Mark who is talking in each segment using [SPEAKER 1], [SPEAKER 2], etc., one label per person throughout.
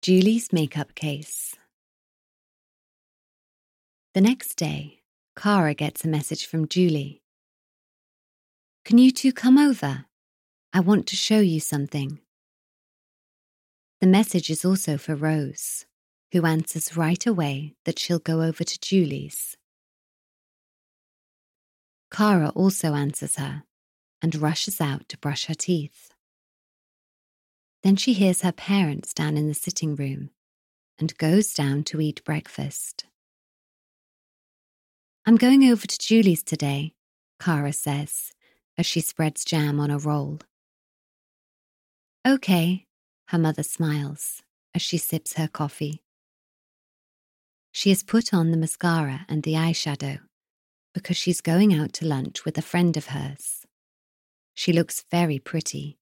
[SPEAKER 1] Julie's makeup case. The next day, Cara gets a message from Julie. Can you two come over? I want to show you something. The message is also for Rose, who answers right away that she'll go over to Julie's. Cara also answers her and rushes out to brush her teeth. Then she hears her parents down in the sitting room and goes down to eat breakfast. I'm going over to Julie's today, Cara says, as she spreads jam on a roll. Okay, her mother smiles as she sips her coffee. She has put on the mascara and the eyeshadow because she's going out to lunch with a friend of hers. She looks very pretty.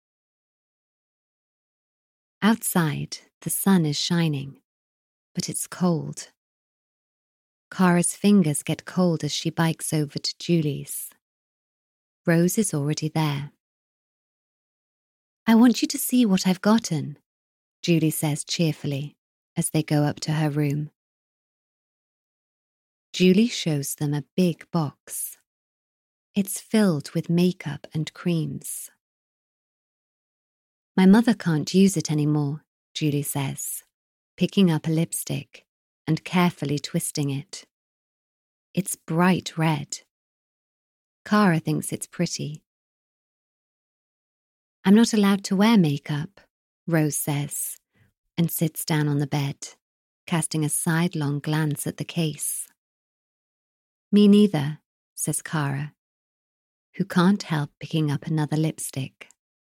[SPEAKER 1] Outside, the sun is shining, but it's cold. Cara's fingers get cold as she bikes over to Julie's. Rose is already there. I want you to see what I've gotten, Julie says cheerfully as they go up to her room. Julie shows them a big box. It's filled with makeup and creams. My mother can't use it anymore, Julie says, picking up a lipstick and carefully twisting it. It's bright red. Cara thinks it's pretty. I'm not allowed to wear makeup, Rose says, and sits down on the bed, casting a sidelong glance at the case. Me neither, says Cara, who can't help picking up another lipstick.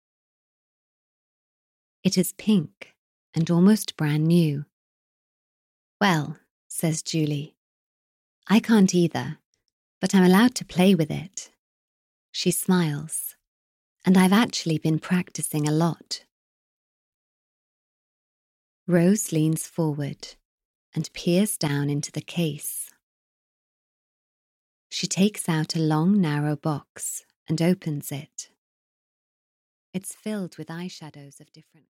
[SPEAKER 1] It is pink and almost brand new. Well, says Julie, I can't either, but I'm allowed to play with it. She smiles, and I've actually been practicing a lot. Rose leans forward and peers down into the case. She takes out a long, narrow box and opens it. It's filled with eyeshadows of different